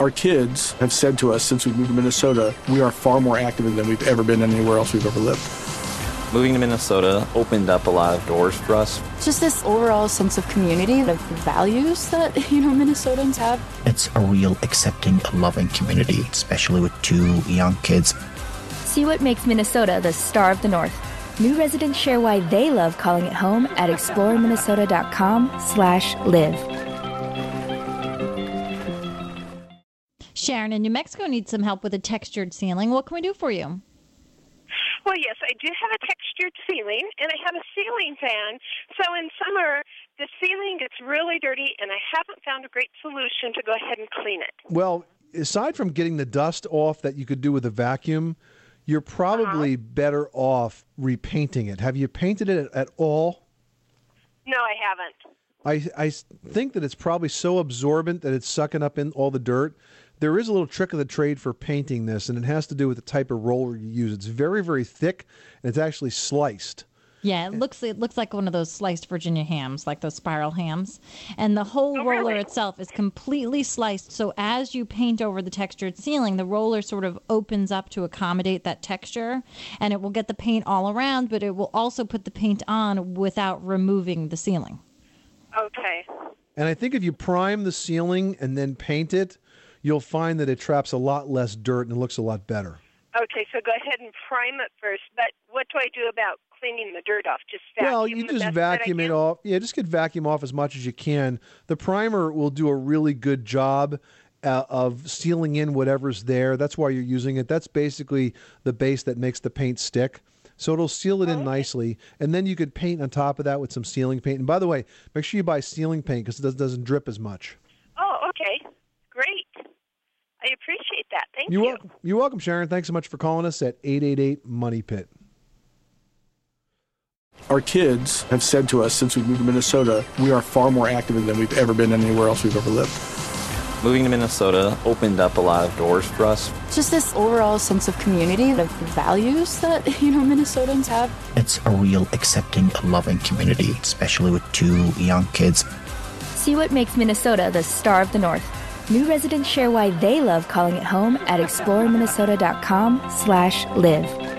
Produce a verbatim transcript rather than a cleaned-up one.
Our kids have said to us since we moved to Minnesota, we are far more active than we've ever been anywhere else we've ever lived. Moving to Minnesota opened up a lot of doors for us. Just this overall sense of community, the values that, you know, Minnesotans have. It's a real accepting, loving community, especially with two young kids. See what makes Minnesota the star of the North. New residents share why they love calling it home at explore minnesota dot com slash live. Sharon in New Mexico needs some help with a textured ceiling. What can we do for you? Well, yes, I do have a textured ceiling, and I have a ceiling fan. So in summer, the ceiling gets really dirty, and I haven't found a great solution to go ahead and clean it. Well, aside from getting the dust off that you could do with a vacuum, you're probably uh-huh. better off repainting it. Have you painted it at all? No, I haven't. I, I think that it's probably so absorbent that it's sucking up in all the dirt. There is a little trick of the trade for painting this, and it has to do with the type of roller you use. It's very, very thick, and it's actually sliced. Yeah, it looks it looks like one of those sliced Virginia hams, like those spiral hams. And the whole oh, roller really? itself is completely sliced, so as you paint over the textured ceiling, the roller sort of opens up to accommodate that texture, and it will get the paint all around, but it will also put the paint on without removing the ceiling. Okay. And I think if you prime the ceiling and then paint it, you'll find that it traps a lot less dirt and it looks a lot better. Okay, so go ahead and prime it first. But what do I do about cleaning the dirt off? Just vacuum Well, you the just best vacuum that I it can? off. Yeah, just get vacuum off as much as you can. The primer will do a really good job uh, of sealing in whatever's there. That's why you're using it. That's basically the base that makes the paint stick. So it'll seal it in okay. nicely. And then you could paint on top of that with some ceiling paint. And by the way, make sure you buy ceiling paint because it doesn't drip as much. Oh, okay. Great. I appreciate that. Thank You're you. welcome. You're welcome, Sharon. Thanks so much for calling us at eight eight eight money pit. Our kids have said to us since we moved to Minnesota, we are far more active than we've ever been anywhere else we've ever lived. Moving to Minnesota opened up a lot of doors for us. Just this overall sense of community, the values that, you know, Minnesotans have. It's a real accepting, loving community, especially with two young kids. See what makes Minnesota the star of the North. New residents share why they love calling it home at explore minnesota dot com slash live.